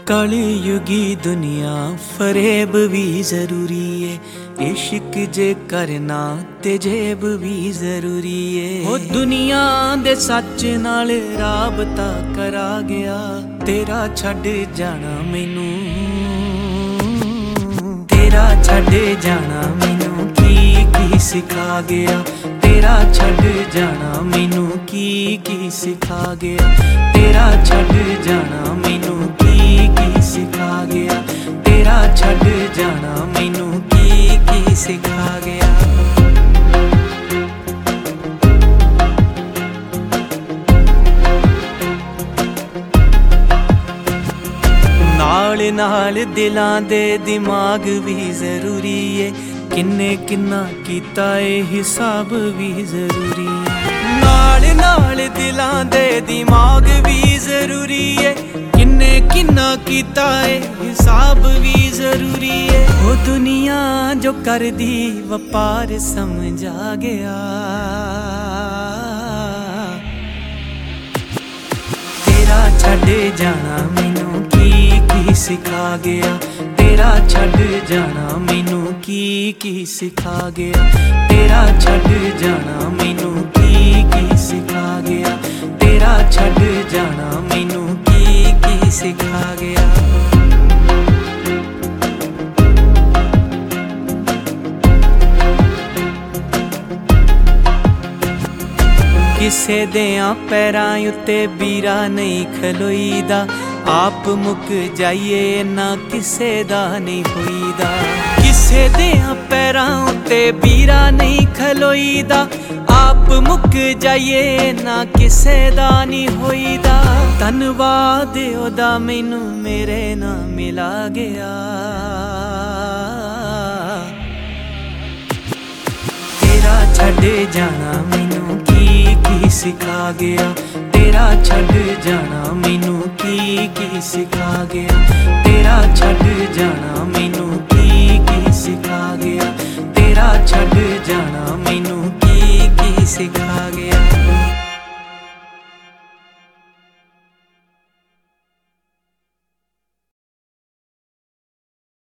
कलयुगी दुनिया फरेब भी जरूरी है, इश्क जे करना ते जेब भी जरूरी है। ओ दुनिया दे सच नाल राबता करा गया, तेरा छड़ जाना मैनू, तेरा छड़ जाना मैनू की सिखा गया, तेरा छड़ जाना मैनू की सिखा गया, तेरा छड़ जाना मैनू की सिखा गया, तेरा छड़ जाना मैनू की सिखा गया। नाल नाल दिलां दे दिमाग भी जरूरी है, किन्ने किन्ना कीता ए हिसाब भी जरूरी है। नाल नाल दिलां दे दिमाग भी जरूरी है, किन्ने किन्ना कीता ए हिसाब भी जरूरी है। वो दुनिया जो कर दी वपार समझा गया, तेरा छड़ जाना मैनू की सिखा गया, तेरा छड़ जाना मैनू की सिखा गया, तेरा छड़ जाना मैनू की सिखा गया, तेरा छड़ जाना मैनू की सिखा गया। किसे देयां पैरां उत्ते बीरा नहीं खलोईदा, आप मुक जाइए ना किसे दा नहीं होईदा। किसे देयां पैरां उत्ते बीरा नहीं खलोईदा, आप मुक जाइए ना किसे दा नहीं होईदा। धन्नवाद ओदा मैनू मेरे ना मिला गया, तेरा छड़ जाना मैनू की सिखा गया, तेरा छड़ जाना मैनू की सिखा गया, तेरा छड़ जाना मैनू की सिखा गया, तेरा छड़ जाना